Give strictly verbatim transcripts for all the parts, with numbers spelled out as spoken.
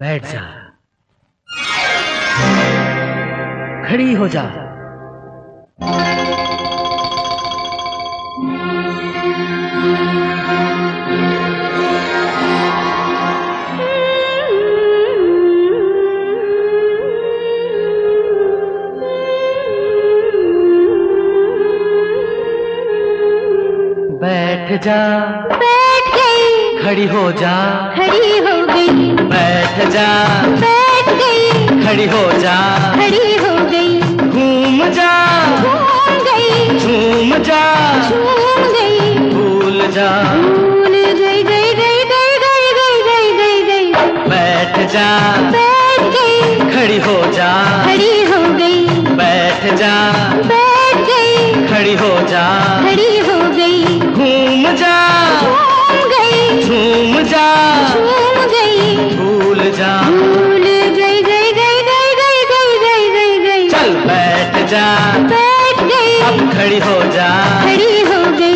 बैठ जा, खड़ी हो जा। बैठ जा, बैठ गई, खड़ी हो जा, खड़ी हो गई, बैठ जा, बैठ गई, खड़ी हो जा, खड़ी हो गई, घूम जा, घूम गई, झूम जा, झूम गई, भूल जा, भूल गई, गई गई गई गई गई गई गई गई, बैठ जा, बैठ गई, खड़ी हो जा, खड़ी हो गई, बैठ जा, बैठ गई, खड़ी हो जा, खड़ी हो गई, घूम जा, घूम गई, झूम जा, झूम गई, भूल जा, भूल गई, गई गई गई गई गई गई गई गई, चल बैठ जा, बैठ गई, अब खड़ी हो जा, खड़ी हो गई।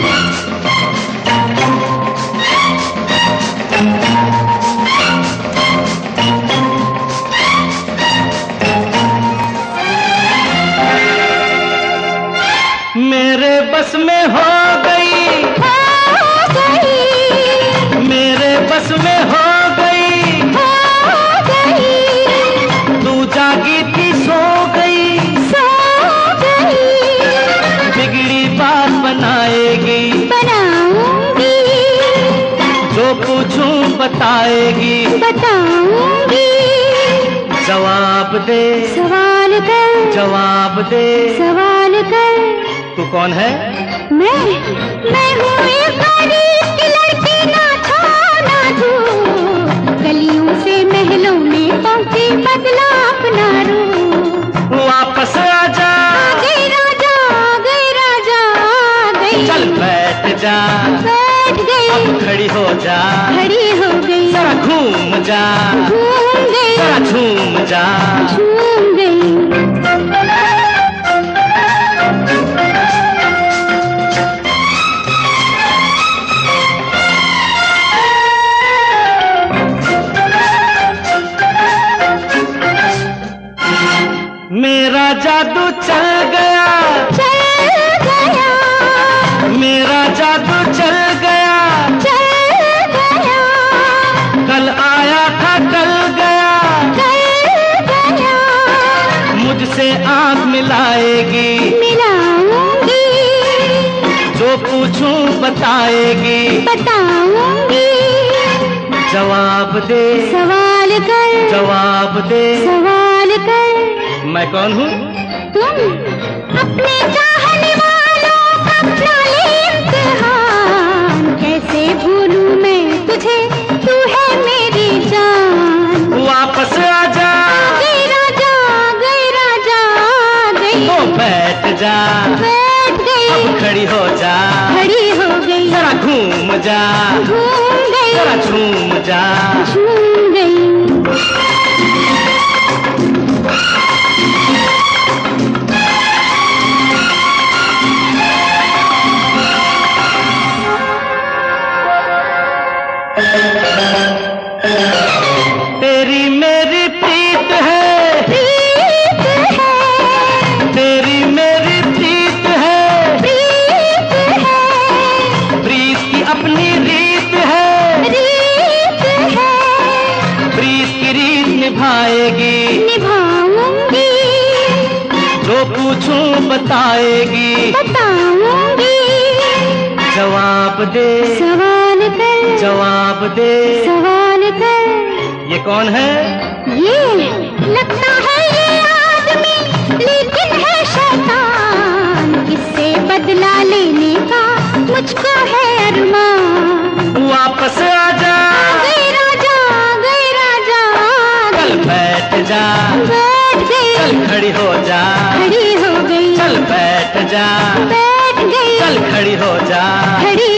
मेरे बस में हो गई, हो गई, मेरे बस में हो गई, हो गई, तू जागी थी सो गई, सो गई, बिगड़ी बात बनाएगी, बनाऊंगी, जो पूछूं बताएगी, बताऊंगी, जवाब दे, सवाल कर, जवाब दे, सवाल कर। तू कौन है? मैं मैं हूँ एक गरीब की लड़की, ना छो ना छू, गलियों से महलों में पहुंची, बदला अपना रूप। वापस आ जा, आ गई राजा, आ गई राजा, आ गई, चल बैठ जा, बैठ गई, अब खड़ी हो जा, खड़ी हो गई, जरा घूम जा, घूम गई, जरा झूम जा, झूम गई। मेरा जादू चल गया, चल गया, मेरा जादू चल गया, चल गया, कल आया था कल गया, चल गया, मुझसे आंख मिलाएगी, मिलाऊंगी, जो पूछूं बताएगी, बताऊंगी, जवाब दे, सवाल कर, जवाब दे, सवाल कर। मैं कौन हूँ? तुम अपने चाहने वालों का अपना ले इम्तिहान, कैसे भूलूं मैं तुझे, तू है मेरी जान। वापस आ जा, आ गई राजा, आ गई राजा, आ गई, तो बैठ जा, बैठ गई, अब खड़ी हो जा, खड़ी हो गई, जरा घूम जा, घूम गई, जरा झूम जा, झूम गई। तेरी मेरी प्रीत है, प्रीत है, तेरी मेरी प्रीत है, प्रीत है, प्रीत की अपनी रीत है, रीत है, प्रीत की रीत निभाएगी, निभाऊंगी, जो पूछूं बताएगी, बताऊंगी, जवाब दे, सवाल कर, जवाब दे, सवाल कर। ये कौन है? ये लगता है ये आदमी, लेकिन है शैतान, किससे बदला लेने का मुझको है अरमान। वापस आ जा, आ गई राजा, आ गई राजा, आ चल गई, बैठ जा, बैठ गई, चल खड़ी हो जा, खड़ी हो गई, चल बैठ जा, बैठ गई, चल खड़ी हो जा, खड़ी